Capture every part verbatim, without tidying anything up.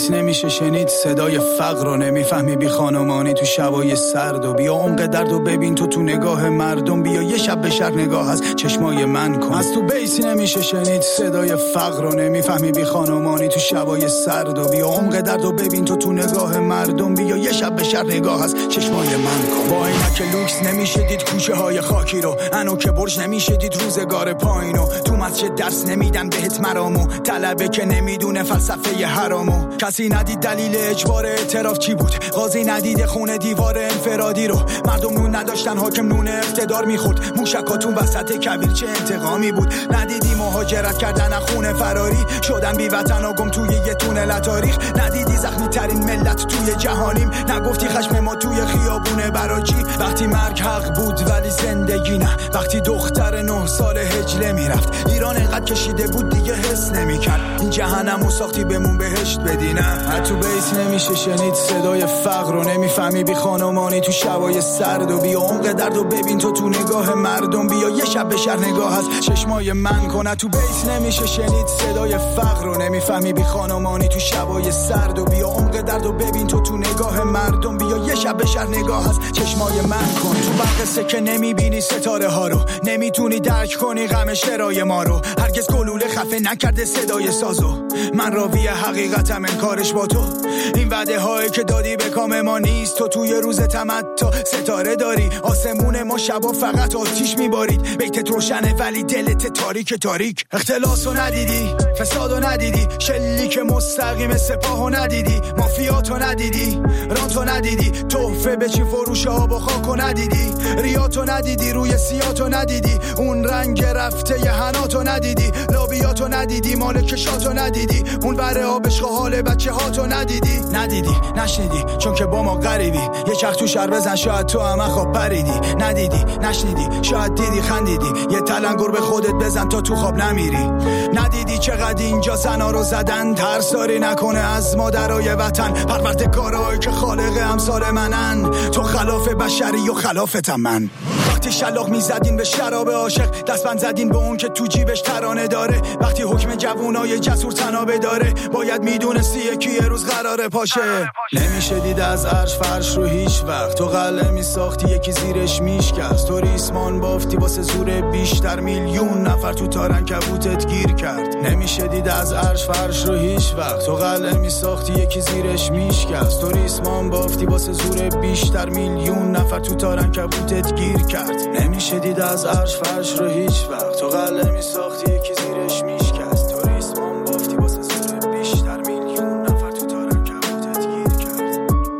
بیس نمیشه شنید صدای فقر رو، نمیفهمی بی خانمانی تو شبای سرد و بیا عمق درد و ببین تو تو نگاه مردم، بیا یه شب به شهر نگاه از چشمای من کن. از تو بیس نمیشه شنید صدای فقر رو، نمیفهمی بی خانمانی تو شبای سرد و بیا عمق درد و ببین تو تو نگاه مردم، بیا یه شب به شهر نگاه از چشمای من کن. با اینکه لوکس نمیشه دید کوچه های خاکی رو، انو که برج نمیشه دید روزگار پایینو، تو مسجد درس نمیدن بهت مرامو، طلبه که نمیدونه فلسفه حرامو. کسی ندید دلیل اجبار اعتراف چی بود، قاضی ندید خونه دیوار انفرادی رو، مردم نون نداشتن حاکم نون اقتدار میخورد، موشکاتون وسط کویر چه انتقامی بود. ندیدی مهاجرت کردن از خونه فراری شدن بی وطن و گم توی یه تونل تاریخ، ندیدی زخمی ترین ملت توی جهانیم، نگفتی خشم ما توی خیابونه براجی. وقتی مرگ حق بود ولی زندگی نه، وقتی دختر نه سال هجله میرفت، ایران انقدر کشیده بود دیگه حس نمیکرد، این جهنمو ساختی بمون بهشت بدی نه. تو بیس نمیشه شنید صدای فقر رو، نمیفهمی بی خانمانی تو شبای سرد و بیا عمق درد و ببین تو تو نگاه مردم، بیا یه شب به شهر نگاه از چشمای من کن. تو بیس نمیشه شنید صدای فقر رو، نمیفهمی بی خانمانی تو شبای سرد و بیا عمق درد و ببین تو تو نگاه مردم، بیا یه شب به شهر نگاه از چشمای من کن. تو بقصه که نمیبینی ستاره ها رو، نمیتونی درک کنی غم شرای ما رو، هرگز گلوله خفه نکرده صدای سازو، من راوی حقیقتم انکارش با تو. این وعده هایی که دادی به کام ما نیست، تو توی روز تمتع ستاره داری، آسمون ما شبا فقط آتیش میبارید، بیتت روشنه ولی دلت تاریک تاریک. اختلاسو ندیدی، فسادو ندیدی، شلیک مستقیم سپاهو ندیدی، مافیاتو ندیدی، رانتو ندیدی، تحفه به چی فروش آب و خاکو ندیدی، ریاتو ندیدی، روی سیاتو ندیدی، اون رنگ رفته ی حناتو ندیدی، لابیاتو ندیدی، مالکشاتو ندیدی، اون بره آبشق حال بچه هاتو ندیدی. ندیدی نشنیدی چون که با ما غریبی، یه چرخ تو شهر بزن شاید تو هم خواب پریدی، ندیدی نشنیدی شاید دیدی خندیدی، یه تلنگر به خودت بزن تا تو خواب نمیری. ندیدی چقدر اینجا زنا رو زدن، ترساری نکنه از مادرای وطن، پروردگارایی که خالق امثال منن، تو خلاف بشری و خلافتم من. وقتی شلاق میزدین به شراب عاشق، دستبند زدین به اون که تو جیبش ترانه داره، وقتی حکم جوونای جسور تنابه داره، باید میدونستی یکی یه روز قراره پاشه. نمیشه دید از عرش فرش رو هیچ وقت، تو قلعه میساختی یکی زیرش میشکست، تو ریسمان بافتی واسه زور بیشتر، میلیون نفر تو تارن کبوتت گیر کرد. نمیشه دید از عرش فرش رو هیچ وقت، تو قلعه میساختی یکی زیرش میشکست، تو ریسمان بافتی واسه زور بیشتر، میلیون نفر تو تارن کبوتت گیر کرد. نمیشه دید از عرش فرش رو هیچ وقت، تو قلعه میساختی یکی زیرش میشکست، تو ریسمان بافتی واسه زور بیشتر، میلیون نفر تو تارن کبوتت گیر کرد.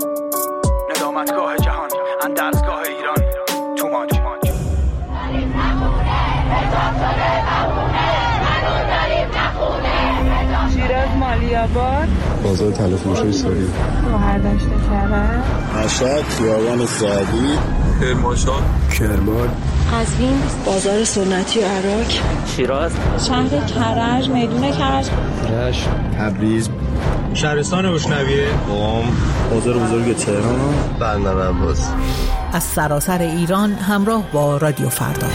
ندامتگاه جهان، اندرزگاه ایران، تو مانج شیراز مالیاباد، بازار تلفروشی سوری، مهردشت کرد، مشهد، خیابان سعدی، کرمانشاه، کرمان، قزوین، بازار سنتی عراق، شیراز، شهر کرج، میدون کرج، رشت، تبریز، شهرستان روشنویه، قم، بازار بزرگ تهران، بندر عباس. از سراسر ایران همراه با رادیو فردا.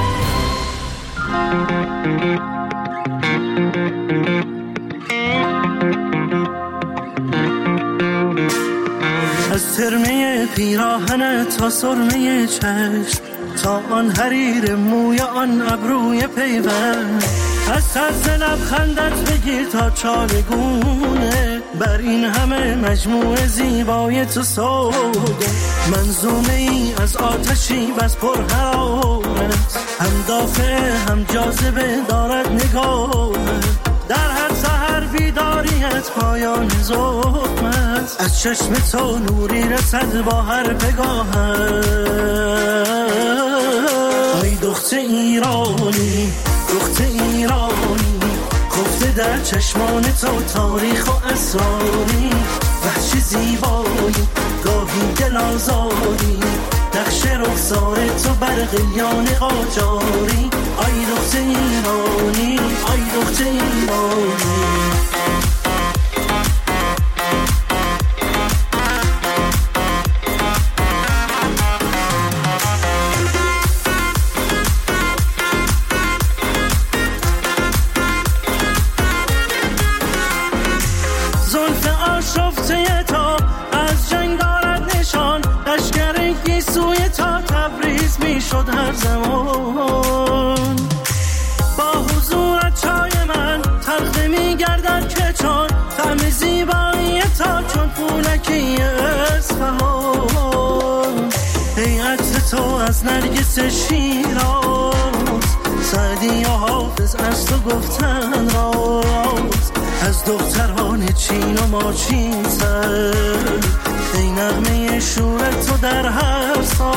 از ترمه پیراهن تا سرمه چشم، تا آن حریر موی آن ابروی پیوند، از طرز لبخندت بگیر تا چالگونه، بر این همه مجموعه زیبای تو سوده، منظومه ای از آتشی بس پر حرارت، هم دافع هم جاذبه دارد نگاهت، در هر سحر بیداریت پایان ظلمت، از چشم تو نوری رسد با هر پگاهت. ای دختر ایرانی، دختر ایرانی، خفته در چشمان تو تاریخ و اسراری، وحشی زیبایی، گاهی دل آزاری، نقش رخسار تو بر قلیان قاجاری. ای دختر ایرانی، ای دختر ایرانی. میشد هر زمان. با حضور چای من تلخ میگردد که چون طعم زیبایی تا چون پولکی اصفهان. ای عطر تو از نرگس شیراز، سعدی و حافظ از تو گفتن راز. از دختران چین و ماچین سر، ای نغمه شور تو در هر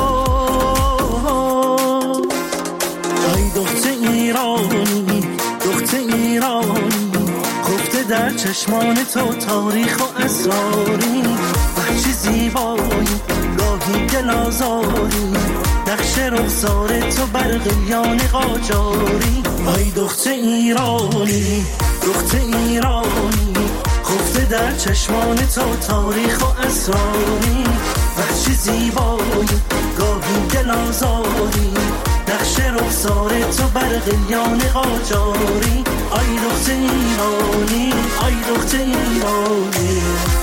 سال. ای دختر ایرانی، دختر ایرانی، خفته در چشمان تو تاریخ و اسراری. بخشی زیبایی گاهی دل آزاری، نقش رخسار تو بر قلیان قاجاری. ای دختر ایرانی، دختر ایرانی، خفته در چشمان تو تاریخ و اسراری. بخشی زیبایی گاهی دل آزاری، نقش رخسار تو بر قلیان قاجاری. ای دختر ایرانی، ای دختر ایرانی.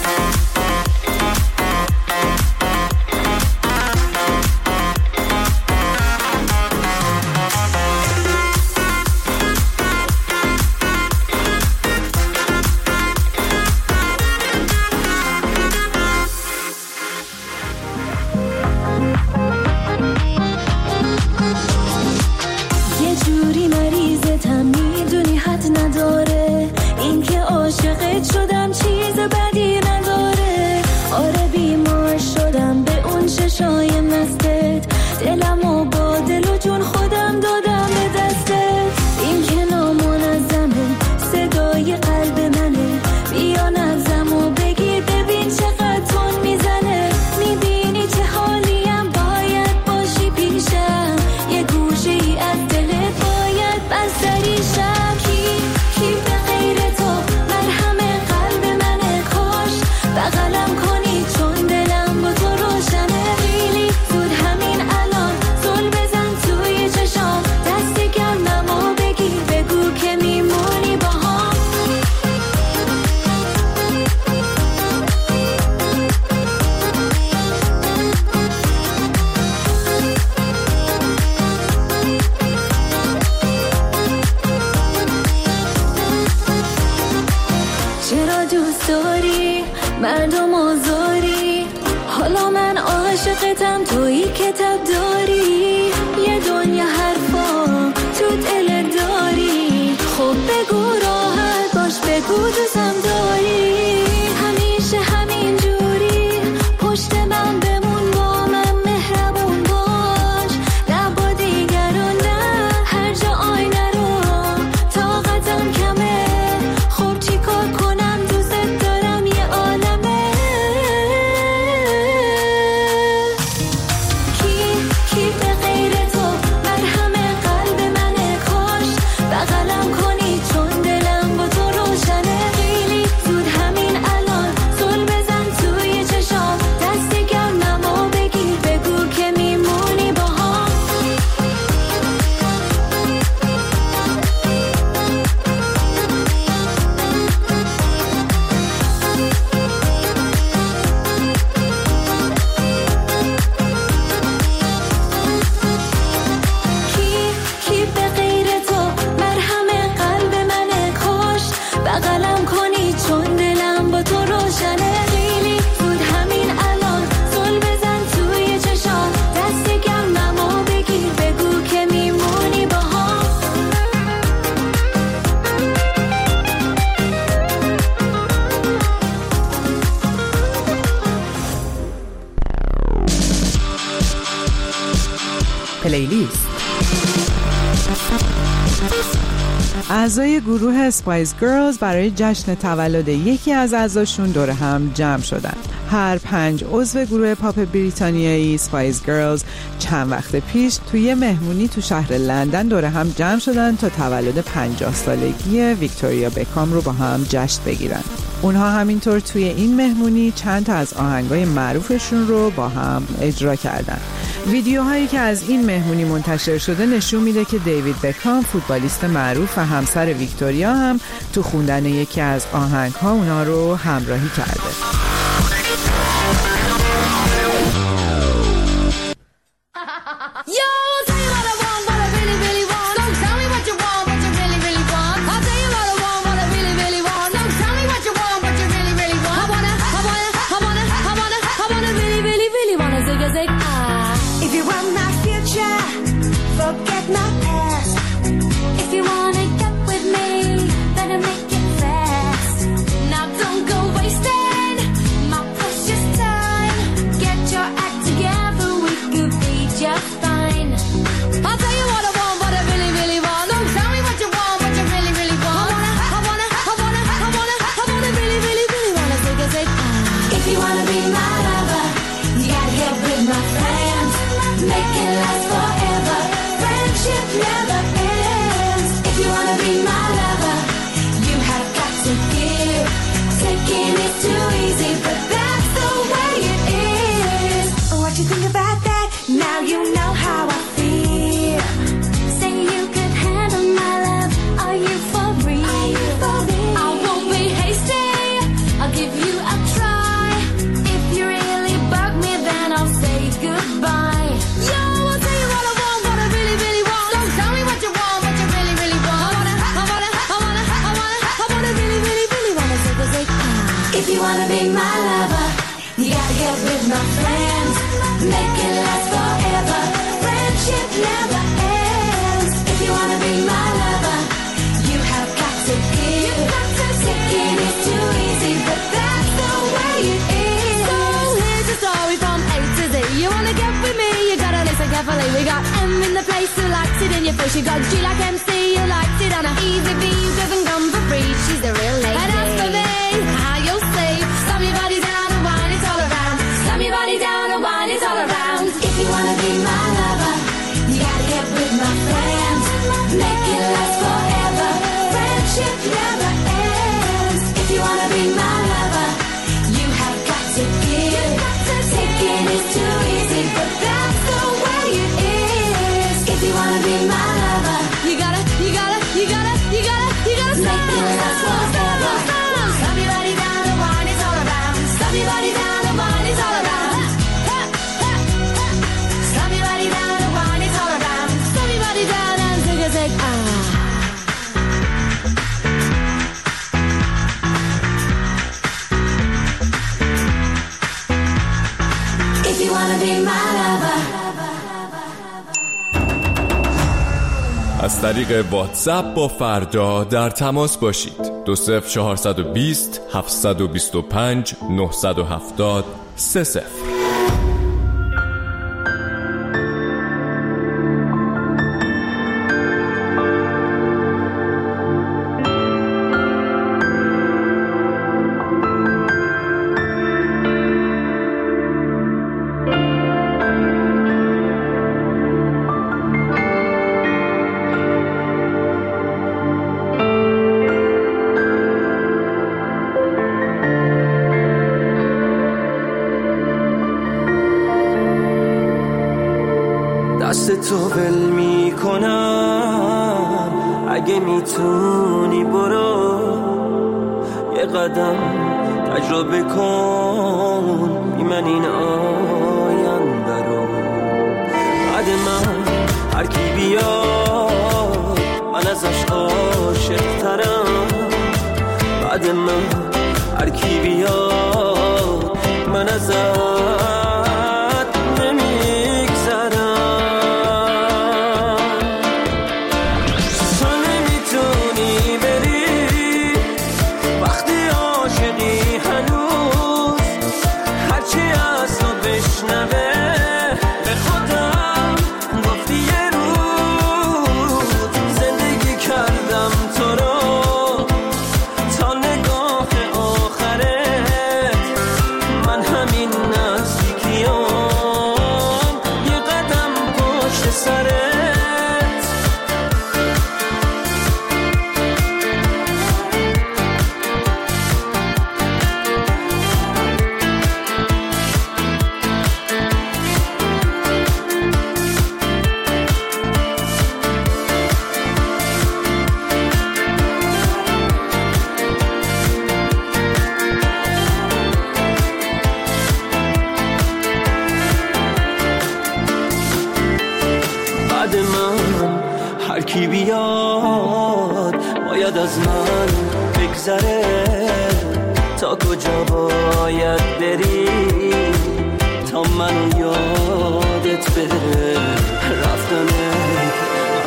مردم آزاری، حالا من عاشقتم، تویی کتاب داری، یه دنیا حرفا تو دل داری. خب بگو راحت باش، بگو دوستم داری، همیشه همین جوری پشت من بمون، با من مهربون باش، نه با دیگران نه، هر جا آینه رو طاقتم کمه. خب چی کار کنم، دوست دارم یه عالمه. کی کی به غیر تو مرهم قلب منه، کاش بغلم کنی چون دلم با تو روشنه. خیلی زود همین الان زل بزن توی چشام، دست گرممو بگیر، بگو که میمونی با هم. کی کی به غیر تو مرهم قلب منه، کاش بغلم کنی چون دلم با تو روشنه. خیلی زود همین الان زل بزن توی چشام، دست گرممو بگیر، بگو که میمونی با هم. پلیلیست. اعضای گروه اسپایس گرلز برای جشن تولد یکی از اعضاشون دور هم جمع شدن. هر پنج عضو گروه پاپ بریتانیایی اسپایس گرلز چند وقت پیش توی مهمونی تو شهر لندن دور هم جمع شدن تا تولد پنجاه سالگی ویکتوریا بکام رو با هم جشن بگیرن. اونها همینطور توی این مهمونی چند تا از آهنگای معروفشون رو با هم اجرا کردن. ویدیوهایی که از این مهمونی منتشر شده نشون میده که دیوید بکام، فوتبالیست معروف و همسر ویکتوریا، هم تو خوندن یکی از آهنگ‌ها اونا رو همراهی کرده. Yo! with my past. If you wanna get with me, better make it fast. Now don't go wasting my precious time. Get your act together, we could be just fine. I'll tell you what I want, what I really, really want. Don't tell me what you want, what you really, really want. I wanna, I wanna, I wanna, I wanna, I wanna really, really, really wanna take a take. If you wanna be my lover, you gotta get with my friends. Make it last forever. Friendship never ends. If you wanna be my lover, you have got to give. Taking is too easy, but that's the way it is. What you think about that? Now you know how I feel. Say you could handle my love. Are you for real? Are you for real? I won't be hasty. I'll give you a try. If you really bug me, then I'll say goodbye. Yo, I'll tell you what I want, what I really, really want. Don't tell me what you want, what you really, really want. I wanna, I wanna, I wanna, I wanna, I wanna really, really, really wanna say the say. If you wanna be my lover, you gotta get with my friends. Make it last forever. Friendship never ends. If you wanna be my lover, you have got to give. Taking is too easy, but that's the way it is. So here's the story from A to Z. You wanna get with me, you gotta listen carefully. We got M in the place who likes it in your face. You got G like M C, you likes it on a easy B, who doesn't come for free. She's the real lady. And as for me, how you'll see, slam your body down and wine it all around. Slam your body down and wine it all around. If you wanna be my lover, you gotta get with my friends. Make it last forever. Friendship never ends. If you wanna be my lover, you have got to give. Taking is too easy, but that's the way it is. If you wanna be my lover, you gotta, you gotta, you gotta, you gotta, you gotta make it last forever. Slam your body down and wine it all around. Slam your body down and wine it all around. Slam your body down and wine it all around. Slam your body down and take a take. Ah. If you wanna be my lover. از طریق واتساپ با فردا در تماس باشید. دو صفر چهارصد و بیست هفتصد و بیست و پنج نهصد و هفتاد سه صفر. دست تو ول می کنم اگه میتونی برو یه قدم تجربه کن بی من این آینده رو. بعد من هر کی بیاد من ازش عاشق ترم. بعد من هر کی بیاد من ازش کی بیاد باید از من بگذره. تا کجا باید بری تا منو یادت بره. رفتنه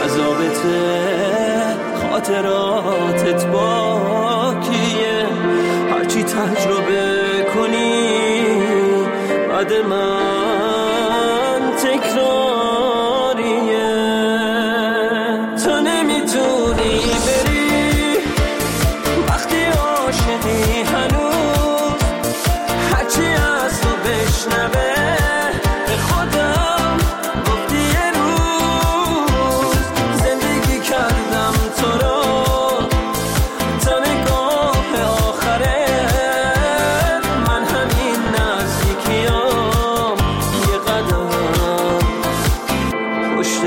خاطراتت باقیه، هرچی تجربه کنی بعد من تکراریه. تو نمیتونی بری وقتی عاشقی هنوز، هرچی از تو بشنوه به خودم گفتی یه روز زندگی کردم تو رو تا نگاه آخره. من همین نزدیکیام یه قدم پشت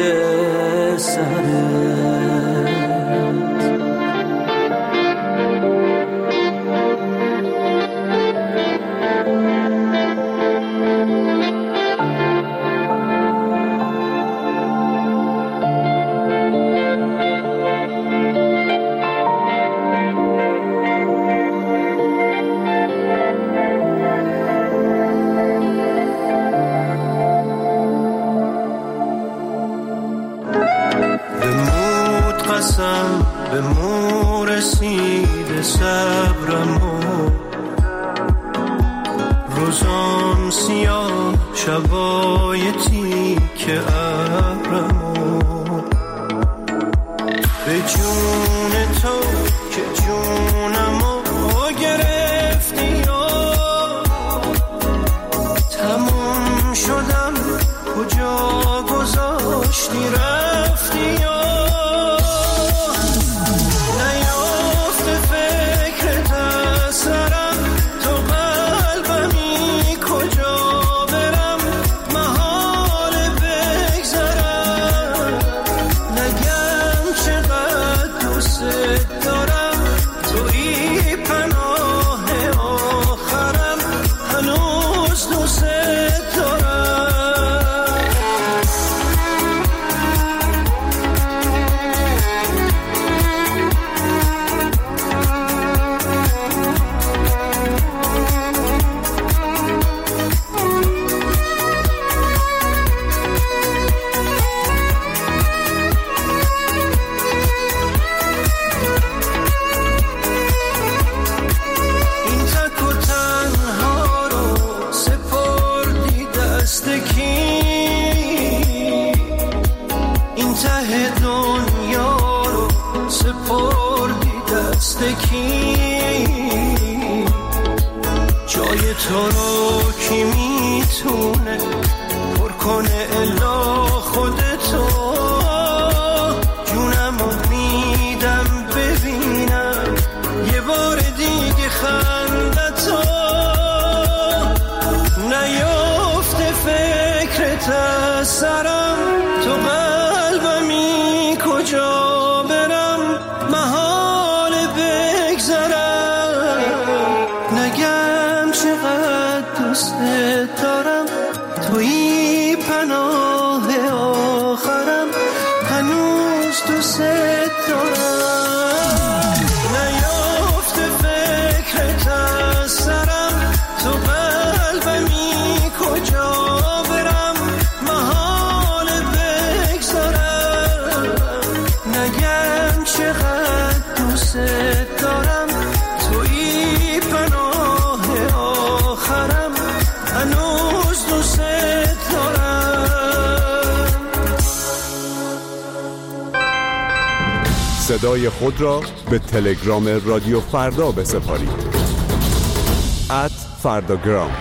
سرت. به مو رسیده صبرمو، روزام سیاه شبای تیک ابرمو، به جون تو که جونمو گرفتی و تموم شدم کجا گذاشتی رفتی و جای تو رو کی میتونه پر کنه الا خودتو. جونمو میدم ببینم یه بار دیگه خندتو، نیافته فکرت از سرم تو قلبمی کجا برم محال بگذرم. نگم چقدر دوست دارم توی پناه آخرم هنوز دوست دارم. نیافته فکرت از سرم تو قلبمی کجا برم محال بگذرم. نگم چقدر دوست دارم توی پناه آخرم هنوز دوست دارم. صدای خود را به تلگرام رادیو فردا بسپارید. ات فرداگرام.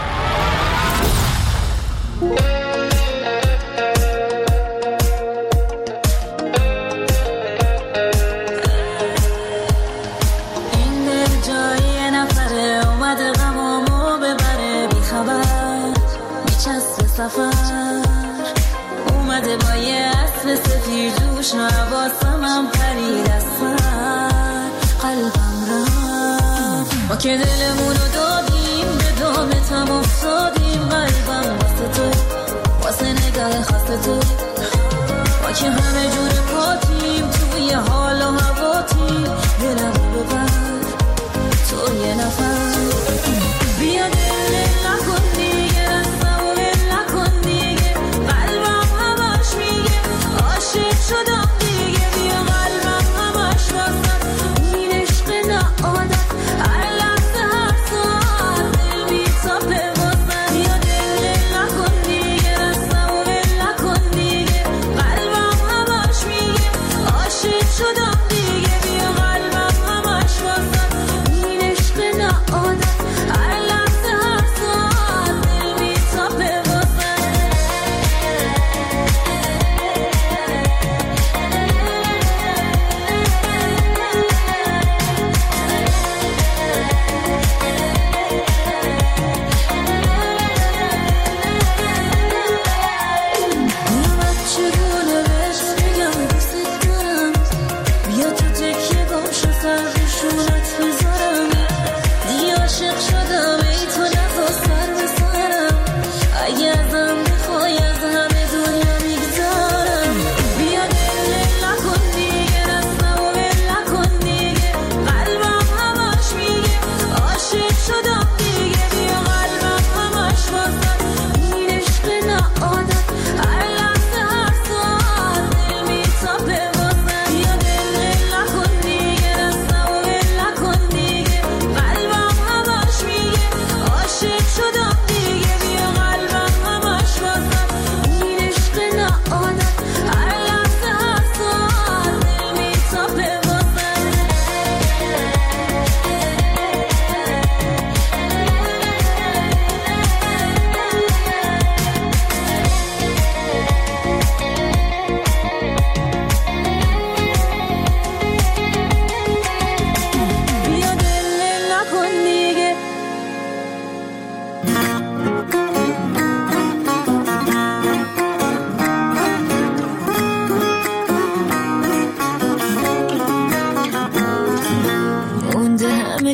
اومده با یه اسب سفید روش نواسمم پرید از سر قلبم رفت. ما که دلمونو دادیم به دامتم افتادیم، قلبم واسه تو واسه نگاه خاص تو. ما که همه جور پاتیم توی حال و هواتیم، دلمو ببر تو یه نفر. بیا دل نکن دیگه رستمو نکن دیگه، قلبم همش میگه عاشق شدم دیگه. بیا قلبم همش واسه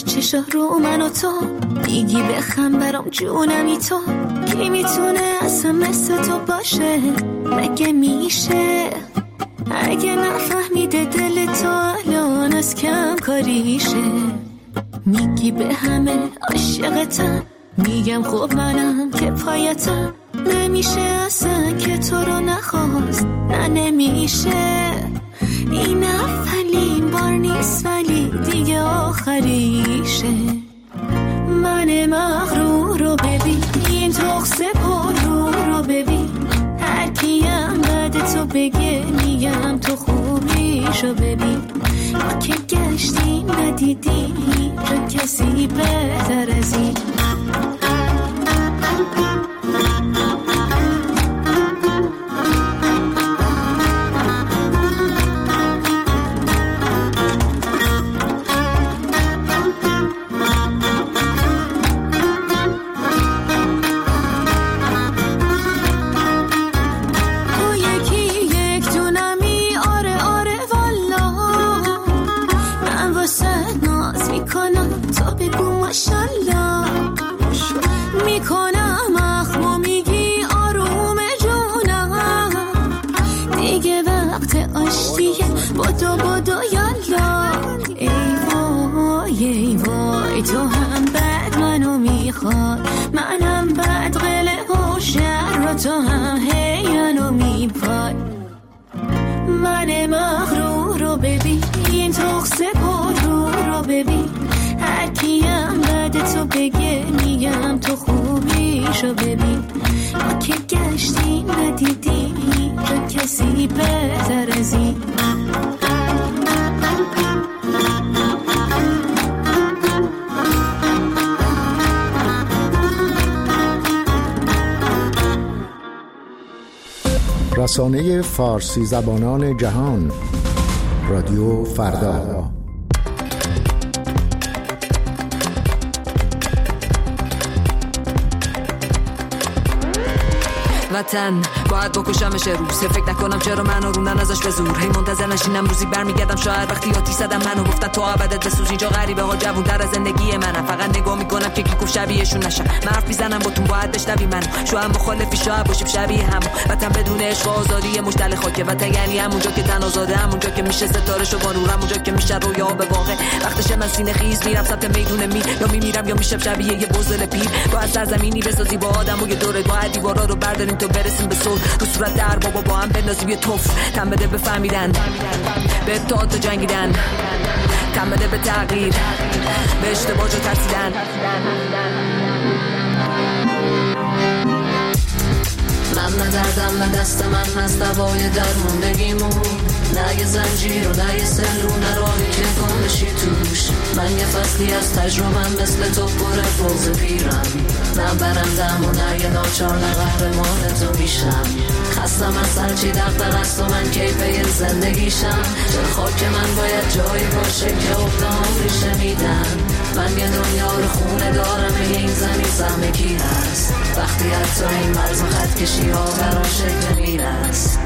چشا رو من و تو میگی بخم برام جونمی تو کی میتونه اصلا مثل تو باشه مگه میشه اگه نفهمیده دل تو الان از کم کاریشه میگی به همه عاشقتم میگم خب منم که پایتم نمیشه اصلا که تو رو نخواست نه نمیشه این اولین بار نیست ولی دیگه آخریشه من مغرور رو ببین این تخصه پر رو رو ببین هر کیم بعد تو بگه میگم تو خوبیشو ببین ما که گشتیم ندیدیم هیچ کسی بهتر از این تو هم بعد منو میخواد منم بعد قله و شهر و تو هم هی منو میپاد من مغرور رو ببین این تخصه پر رو رو ببین هر کیم بعد تو بگه میگم تو خوبیشو ببین ما که گشتیم ندیدیم هیچ کسی بهتر از این رسانه فارسی زبانان جهان رادیو فردا. وطن باید بکشمش روز فکر نکنم چرا منو روندن ازش به زور هی منتظر نشینم روزی برمیگردم شاید وقتی آتی زدم منو گفتن تو ابدت بسوز اینجا غریبه ها جوون در از زندگی منم فقط نگاه میکنم که کی گفت شبیهشون نشم من حرف میزنم باتون باید بشنوی منو شاید مخالفی شاید باشیم شبیه هم وطن بدون عشق و آزادی مشتل خاکه وطن یعنی همونجا که تن آزاده همونجا که میشه ستاره شو با نور همونجا که میشه رویا به واقع وقتش من سینه خیز میرم سمت میدون می یا میمیرم یا میشم شبیه یه بزل پیر با از سرزمینی بسازی با آدم و یه دوره با دیوارا رو برداریم تو برسیم به صلح تو صورت در بابا با هم بندازیم یه توف تن بده به فهمیدن به اتحاد و جنگیدن تن بده به تغییر به اشتباه جو ترسیدن من نه دردم نه دست من هست دوای درموندگیمون نه یه زنجیر و نه یه سلو نه راهی که گمشی توش من یه فصلی از تجربم مثل تو پر فوز پیرم نه برندم و نه یه ناچار نه قهرمان تو میشم خستم از هرچی دقدق است و من کیفه زندگیشم چرا خاک من باید جایی باشه که اقدام ریشه میدن من یه دنیا رو خونه دارم این زمین سهم کی هست وقتی حتی این مرز و خط کشی ها برام شکل میرست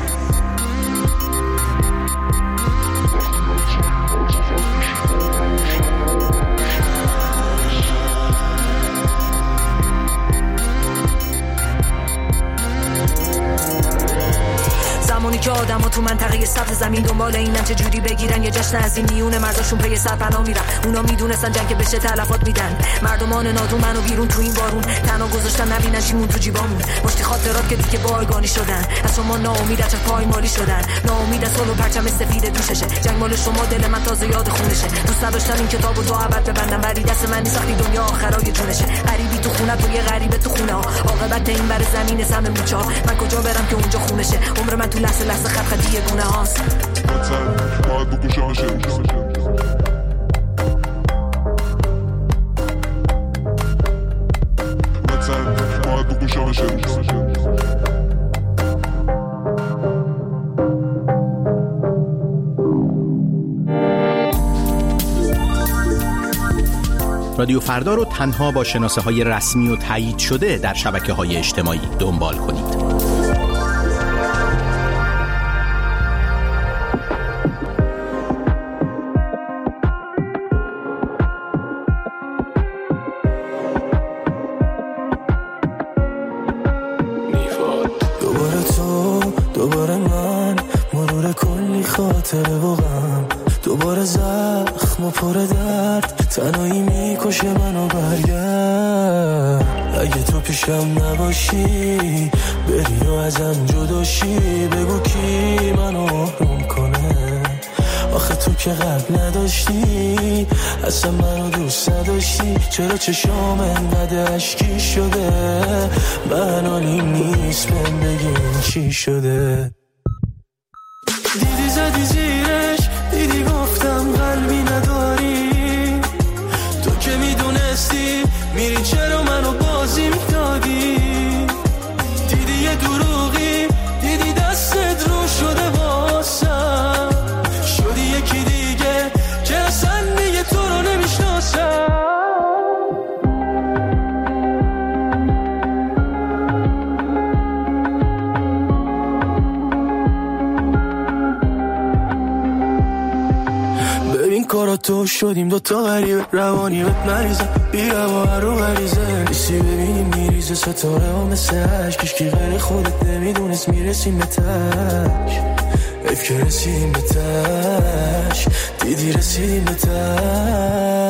زمانی که آدم ها تو منطقه سبز زمین دنبال اینن چه جوری بگیرن یه جشن از این میونه مرزاشون پی سرپناه میرن اونا میدونستن جنگ بشه تلفات میدن مردمان نادون منو بیرون تو این بارون تنها گذاشتن نبینن شیمون تو جیبامون مشتی خاطرات که دیگه بایگانی شدن از شما ناامید از چه پایمالی شدن ناامید از سولو پرچم سفید دوششه جنگ مال شما دل من تازه یاد خونشه دوست نداشتم این کتابو تو ابد ببندم ولی دست من نیست وقتی دنیا آخرای جونشه غریبی تو خونه تو یه غریبه تو خونه ها عاقبت این بر زمین سم موچا من کجا برم که اونجا خونشه عمر من تو لحظه لحظه خط خطی یه گونه هاست باید بکشمش باید بکشمش رادیو فردا رو تنها با شناسه های رسمی و تایید شده در شبکه های اجتماعی دنبال کنید. خاطره و غم، دوباره زخم و پر درد، تنهایی میکشه منو. برگرد اگه تو پیشم نباشی، بری و ازم جداشی، بگو کی منو آروم کنه. آخه تو که قلب نداشتی، اصلا منو دوست نداشتی، چرا چشام انقدر اشکی شده؟ من حالیم نیست من بگیم چی شده. دیدی زدی زیرش، دیدی گفتم قلبی نداری، تو که میدونستی میری چرا منو بازی میدادی. دیدی یه دروغی، دیدی دستت رو شده واسم، شدی یکی دیگه که اصلا دیگه تو رو نمیشناسم. کارا تو شدیم دوتا غریبه، روانی بهت مریضه، بیا و هر رو غریزه، نیستی ببینیم میریزه ستاره ها مثل عشق، کشکی غیر خودت نمیدونست میرسیم به تش، حیف که رسیدیم به تش، دیدی رسیدیم به تش.